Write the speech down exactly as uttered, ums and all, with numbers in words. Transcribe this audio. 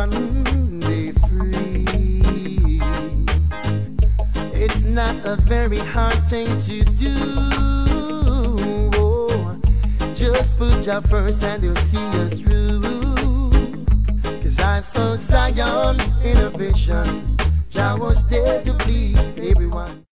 one day free. It's not a very hard thing to do. Oh, just put your first and you'll see us through. Cause I saw Zion in a vision. Jah was there to please everyone.